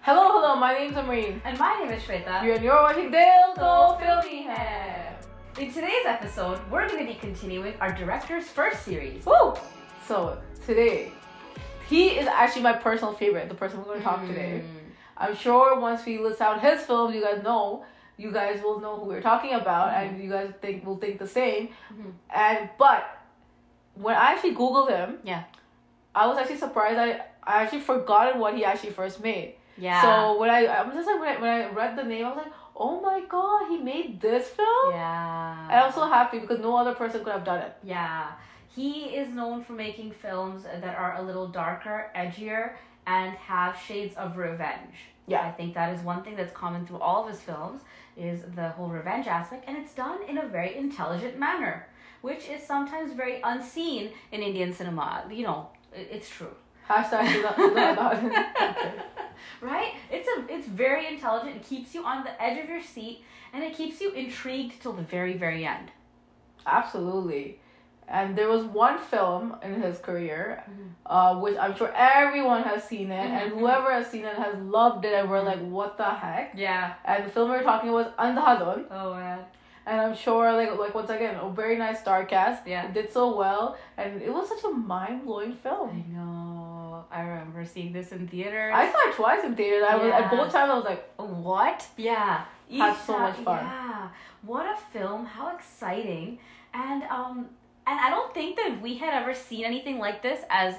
Hello, my name's Amreen. And my name is Shweta. You're watching Dil To Filmy Hai. In today's episode, we're going to be continuing our director's first series. Woo! So, today, he is actually my personal favorite, the person we're going to talk today. I'm sure once we list out his films, you guys will know who we're talking about, and you guys will think the same. But when I actually Googled him, I was actually surprised. I actually forgotten what he actually first made. Yeah. So when I read the name, I was like, oh my god, he made this film? Yeah. And I was so happy because no other person could have done it. Yeah. He is known for making films that are a little darker, edgier, and have shades of revenge. Yeah. I think that is one thing that's common through all of his films, is the whole revenge aspect, and it's done in a very intelligent manner, which is sometimes very unseen in Indian cinema. You know, it's true. Hashtag do not. Okay. Right? It's very intelligent. It keeps you on the edge of your seat, and it keeps you intrigued till the very, very end. Absolutely. And there was one film in his career, which I'm sure everyone has seen it, and whoever has seen it has loved it, and we're like, what the heck? Yeah. And the film we were talking about was Andhadhun. Oh, man. And I'm sure, like once again, a very nice star cast. Yeah. It did so well, and it was such a mind-blowing film. I know. I remember seeing this in theaters. I saw it twice in theaters. At both times I was like, what? Yeah. Had so much fun. Yeah. What a film. How exciting. And I don't think that we had ever seen anything like this as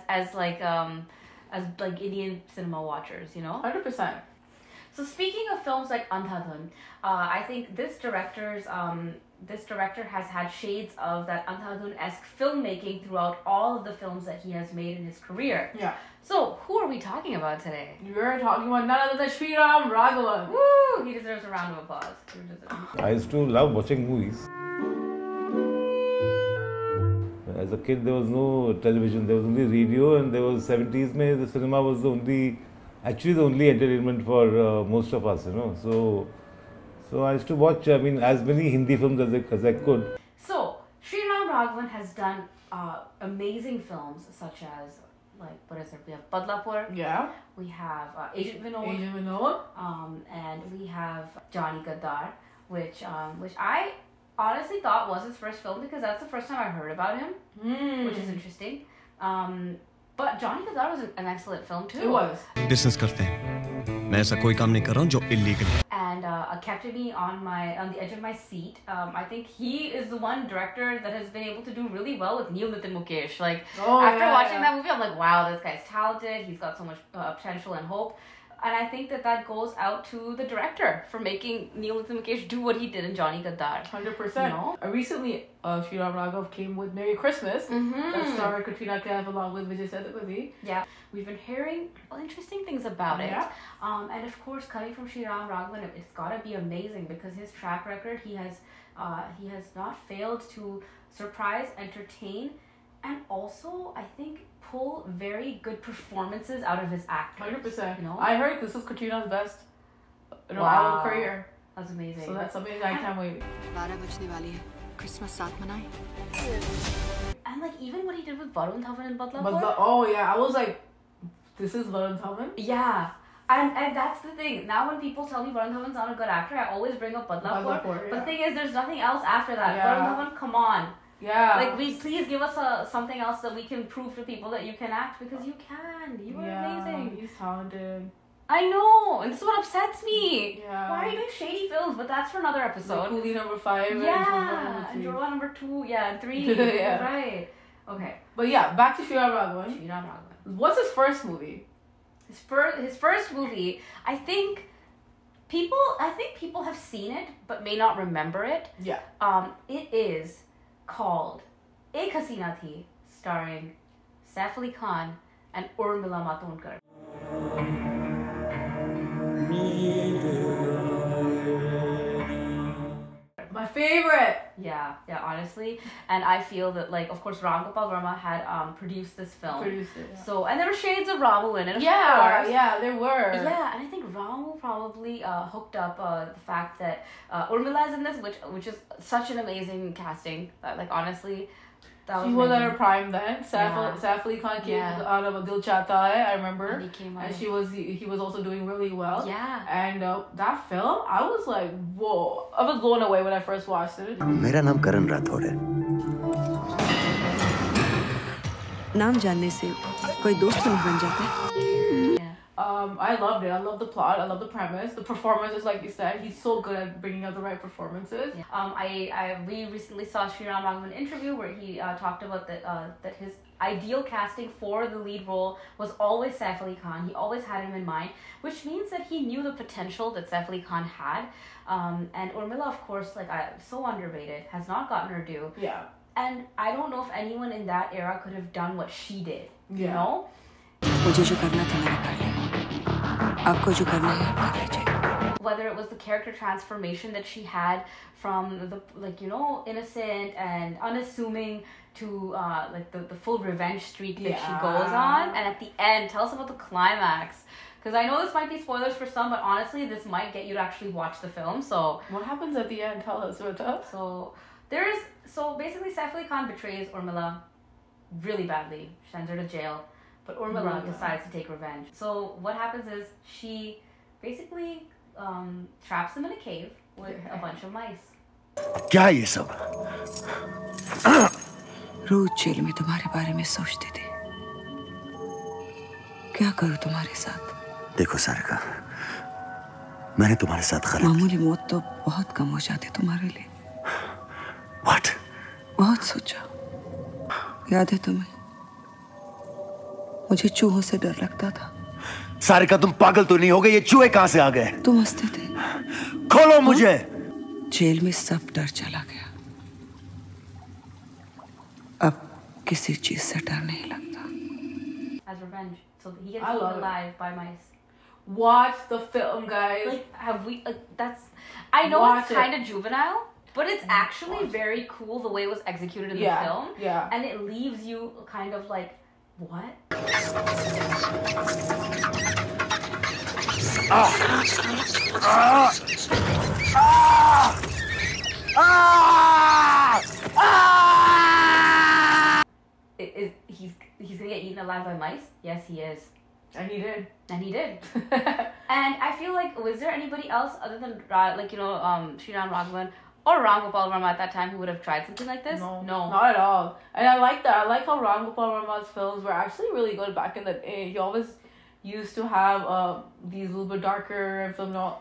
Indian cinema watchers, you know? 100%. So speaking of films like Andhadhun, I think this director has had shades of that Andhadhun-esque filmmaking throughout all of the films that he has made in his career. Yeah. So who are we talking about today? You're talking about none other than Sriram Raghavan. Woo! He deserves a round of applause. I used to love watching movies. As a kid, there was no television, there was only radio, and there was 70s mein, the cinema was the only entertainment for most of us, you know. So I used to watch, as many Hindi films as I could. So, Sriram Raghavan has done amazing films such as, we have Badlapur. Yeah. We have Agent Vinod. And we have Johnny Gaddar, which I honestly thought was his first film because that's the first time I heard about him, which is interesting. But Johnny Gaddar was an excellent film too. It was. Business करते हैं. मैं ऐसा कोई काम नहीं कर रहा हूँ जो illegal है. And kept me on the edge of my seat. I think he is the one director that has been able to do really well with Neel Nitin Mukesh. After watching that movie, I'm like, wow, this guy's talented. He's got so much potential and hope. And I think that goes out to the director for making Neel Nitin Mukesh do what he did in Johnny Gaddar. 100%. You know? Recently, Sriram Raghavan came with Merry Christmas. That starred Katrina Kaif along with Vijay Sethupathi. Yeah, we've been hearing interesting things about it. Yeah. And of course, coming from Sriram Raghavan, it's gotta be amazing because his track record, he has not failed to surprise, entertain, and also, I think, pull very good performances out of his actors. 100%. You know? I heard this is Katrina's best album career. That's amazing. So that's amazing. I can't wait. 12 बजने वाली है. Christmas साथ मनाएं. And even what he did with Varun Dhawan and Badlapur. But oh yeah, I was like, this is Varun Dhawan? Yeah. And that's the thing. Now when people tell me Varun Dhawan's not a good actor, I always bring up Badlapur. But the thing is, there's nothing else after that. Yeah. Varun Dhawan, come on. Yeah. Please give us something else that we can prove to people that you can act, because you can. You are amazing. He's talented. I know, and this is what upsets me. Yeah. Why are you doing shady films? But that's for another episode. Coolie number 5 and Jorwa number 2, and 3. Yeah. Right. Okay. But yeah, back to Sriram Raghavan. Sriram Raghavan. What's his first movie? His first movie, I think people have seen it but may not remember it. Yeah. It is called Ek Hasina Thi, starring Saif Ali Khan and Urmila Matondkar. My favorite. Yeah, honestly. And I feel that, of course, Ram Gopal Verma had produced this film. Produced it, yeah. So, and there were shades of Ramu in it, of course. Yeah, there were. Yeah, and I think Ramu probably hooked up the fact that Urmila is in this, which is such an amazing casting. Honestly, She was at her prime then. Saif Ali Khan came out of Dil Chahta Hai, I remember. And he came out. And he was also doing really well. Yeah. And that film, I was like, whoa. I was blown away when I first watched it. मेरा नाम करण राठौड़ है. नाम जानने से कोई दोस्त नहीं बन जाता. I loved it. I love the plot. I love the premise. The performances, like you said, he's so good at bringing out the right performances. We recently saw Sriram Raghavan interview where he talked about that his ideal casting for the lead role was always Saif Ali Khan. He always had him in mind, which means that he knew the potential that Saif Ali Khan had. And Urmila, of course, so underrated, has not gotten her due. Yeah. And I don't know if anyone in that era could have done what she did. You know? मुझे जो करना था मैंने कर लिया. आपको जो करना है आप कर लीजिए. Whether it was the character transformation that she had from the innocent and unassuming to the full revenge streak that she goes on, and at the end, tell us about the climax. Because I know this might be spoilers for some, but honestly, this might get you to actually watch the film. So what happens at the end? Tell us, Rita. So basically, Saif Ali Khan betrays Urmila really badly. She sends her to jail. But Urmila decides to take revenge. So what happens is she basically traps him in a cave with a bunch of mice. क्या है ये सब? रोज jail में तुम्हारे बारे में सोचती थी. क्या करूं तुम्हारे साथ? देखो सारिका, मैंने तुम्हारे साथ खराब. मामूली मौत तो बहुत कम हो जाती तुम्हारे लिए. What? बहुत सोचा. याद है तुम्हें? मुझे चूहों से डर लगता था. सारिका, तुम पागल तो नहीं हो गए? ये चूहे कहां से आ गए? तुम हंसते थे. खोलो मुझे. जेल में सब डर चला गया. अब किसी चीज से डर नहीं लगता. As revenge, so he gets eaten alive by mice. Watch the film, guys. I know it's kind of juvenile, but it's actually very cool the way it was executed in the film. Yeah. And it leaves you kind of like, what? He's gonna get eaten alive by mice? Yes, he is. And he did. And I feel like, was there anybody else other than Sriram Raghavan or Ram Gopal Varma at that time who would have tried something like this? No, not at all. And I like that. I like how Ram Gopal Varma's films were actually really good back in the day. He always used to have these little bit darker and film noir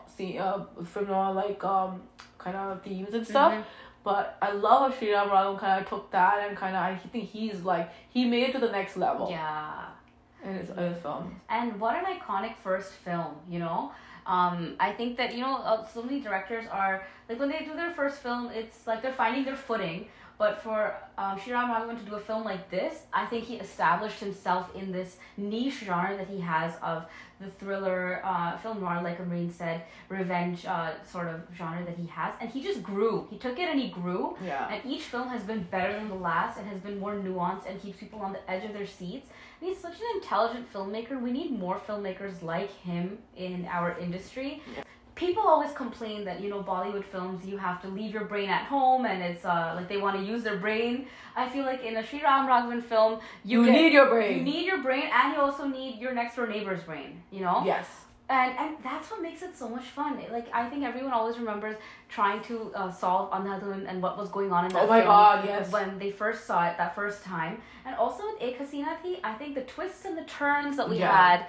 kind of themes and stuff. Mm-hmm. But I love how Sriram Raghavan kind of took that and I think he made it to the next level. Yeah. In his film. And what an iconic first film, you know? I think that, so many directors are, when they do their first film, it's like they're finding their footing. But for Sriram Raghavan to do a film like this, I think he established himself in this niche genre that he has of the thriller, film noir, like Amreen said, revenge sort of genre that he has. And he just grew. He took it and he grew. Yeah. And each film has been better than the last and has been more nuanced and keeps people on the edge of their seats. And he's such an intelligent filmmaker. We need more filmmakers like him in our industry. Yeah. People always complain that, Bollywood films, you have to leave your brain at home and it's they want to use their brain. I feel like in a Sriram Raghavan film, you need your brain. You need your brain and you also need your next door neighbor's brain, Yes. And that's what makes it so much fun. I think everyone always remembers trying to solve Andhadhun and what was going on in that film. Oh my God, yes. When they first saw it that first time. And also with Ek Hasina Thi, I think the twists and the turns that we had,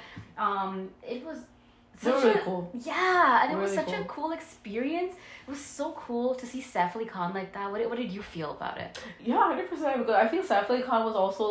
it was... really cool. Yeah, and it was such a cool experience. It was so cool to see Saif Ali Khan like that. What did you feel about it? Yeah, 100%. Because I feel Saif Ali Khan was also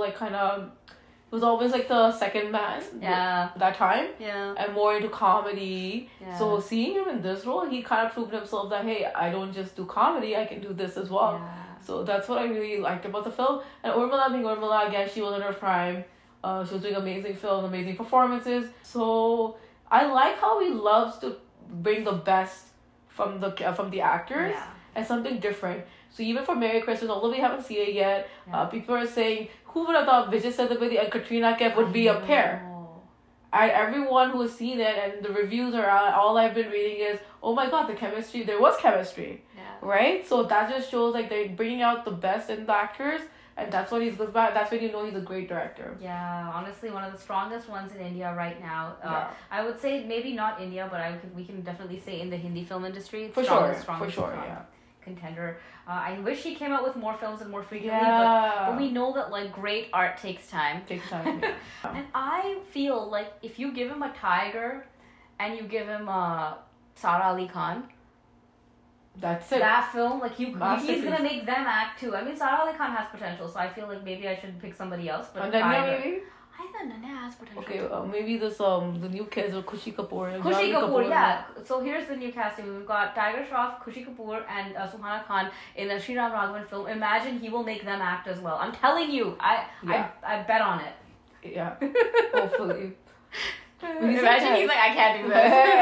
was always the second man. Yeah. That time. Yeah. And more into comedy. Yeah. So seeing him in this role, he kind of proved himself that, hey, I don't just do comedy, I can do this as well. Yeah. So that's what I really liked about the film. And Urmila being Urmila, again, she was in her prime. She was doing amazing films, amazing performances. So I like how he loves to bring the best from the actors and something different. So even for Merry Christmas, although we haven't seen it yet, people are saying, who would have thought Vijay Sethupathi and Katrina Kaif would be a pair? And everyone who has seen it and the reviews are out, all I've been reading is, oh my God, there was chemistry, right? So that just shows they're bringing out the best in the actors and that's what he's good about. That's when you know he's a great director. Yeah, honestly, one of the strongest ones in India right now. Yeah. I would say maybe not India, but we can definitely say in the Hindi film industry. For sure, yeah. Contender. I wish he came out with more films and more frequently, Yeah. but we know that like great art takes time. Takes time. Yeah. And I feel like if you give him a tiger, and you give him Sara Ali Khan. That's it. That film, like he's Masterpiece. gonna make them act too. I mean, Sara Ali Khan has potential, so I feel like maybe I should pick somebody else. But Ananya maybe. I thought Ananya has potential. Okay, maybe this the new kids are Khushi Kapoor. Khushi Kapoor, yeah. So here's the new casting. We've got Tiger Shroff, Khushi Kapoor, and Suhana Khan in a Sriram Raghavan film. Imagine he will make them act as well. I'm telling you, I bet on it. Yeah, hopefully. Imagine he's like, I can't do this.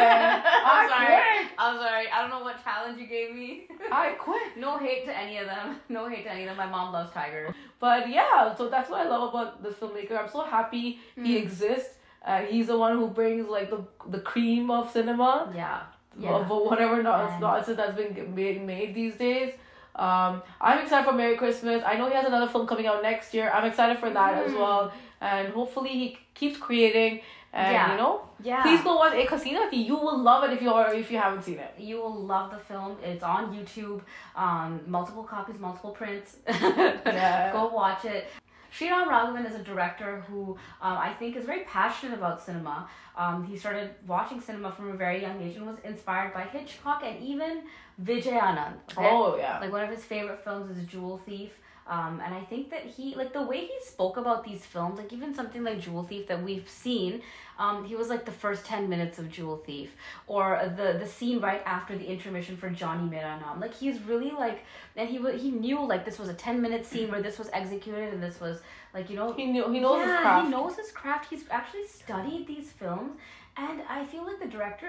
I'm sorry. I don't know what challenge you gave me. I quit. No hate to any of them. My mom loves Tiger. But yeah, so that's what I love about this filmmaker. I'm so happy he exists. He's the one who brings like the cream of cinema. Yeah. Of whatever nonsense that's been being made these days. I'm excited for Merry Christmas. I know he has another film coming out next year. I'm excited for that as well. And hopefully he keeps creating. And please go watch Ek Hasina Thi. You will love it if you haven't seen it. You will love the film. It's on YouTube. Multiple copies, multiple prints. Yeah. Go watch it. Sriram Raghavan is a director who I think is very passionate about cinema. He started watching cinema from a very young age and was inspired by Hitchcock and even Vijay Anand. Okay? Oh, yeah. Like one of his favorite films is Jewel Thief. And I think that he, like the way he spoke about these films, like even something like Jewel Thief that we've seen, he was like the first 10 minutes of Jewel Thief, or the scene right after the intermission for Johnny Mera Naam. Like he's really like, and he knew like this was a 10-minute scene where this was executed and this was like, he knows his craft. He knows his craft. He's actually studied these films, and I feel like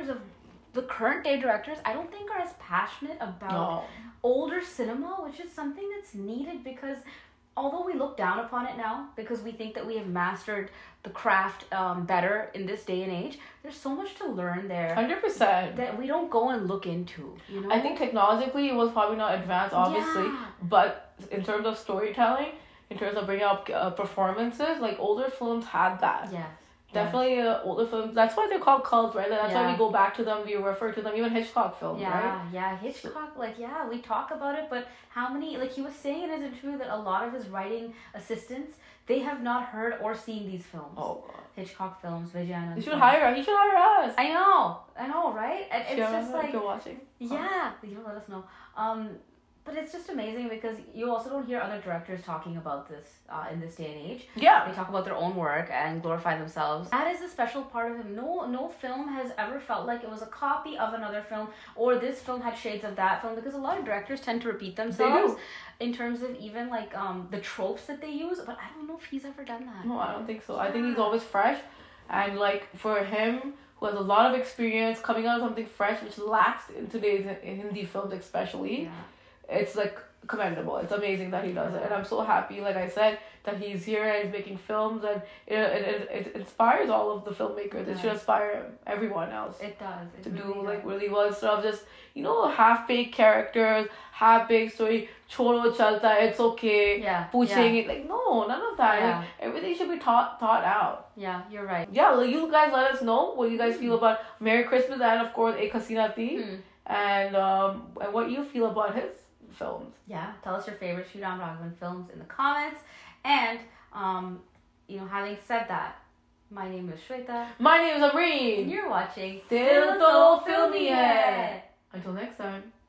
the current day directors, I don't think are as passionate about older cinema, which is something that's needed because although we look down upon it now because we think that we have mastered the craft better in this day and age, there's so much to learn there. 100%. That we don't go and look into, I think technologically it was probably not advanced, obviously, but in terms of storytelling, in terms of bringing up performances, like older films had that. Yes. Definitely older films. That's why they're called cult, right? That's why we go back to them. We refer to them. Even Hitchcock films, right? Yeah, Hitchcock. We talk about it, but how many? Like he was saying in his interview that a lot of his writing assistants, they have not heard or seen these films. Oh God. Hitchcock films, Vijay Anand. He should hire us. I know, right? And it's just like if you're watching. Yeah, let us know. But it's just amazing because you also don't hear other directors talking about this in this day and age. Yeah. They talk about their own work and glorify themselves. That is a special part of him. No film has ever felt like it was a copy of another film or this film had shades of that film, because a lot of directors tend to repeat themselves in terms of even like the tropes that they use. But I don't know if he's ever done that. No, I don't think so. I think he's always fresh. And like for him, who has a lot of experience coming out of something fresh, which lacks in today's Hindi films especially. Yeah. It's like commendable. It's amazing that he does it, and I'm so happy, like I said, that he's here and he's making films, and it inspires all of the filmmakers. It should inspire everyone else. It does. To do like really well instead of just half-baked characters, half-baked story. Choro chalta, it's okay. Yeah. Puchenge it, like no, none of that. Yeah. Like, everything should be thought out. Yeah, you're right. Yeah, like, you guys let us know what you guys feel about Merry Christmas and of course Ek Hasina Thi, and what you feel about his films. Yeah, tell us your favorite Sriram Raghavan films in the comments. And having said that, my name is Shweta. My name is Amreen. And you're watching Dil To Filmy Hai. Until next time.